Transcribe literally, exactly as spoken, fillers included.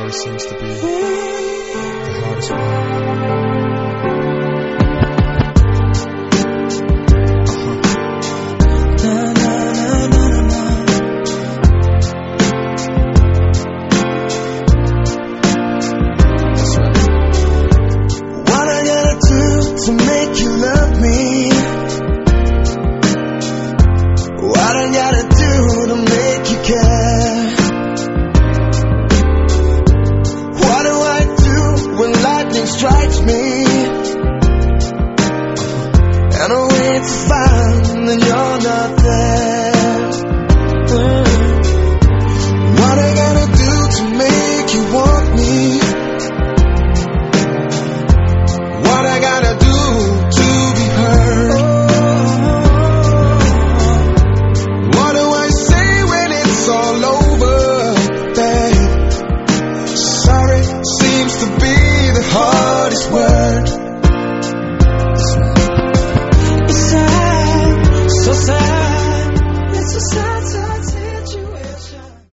always seems to be the hardest one. To make you love me, what I gotta do to make you care? What do I do when lightning strikes me? And I wait to find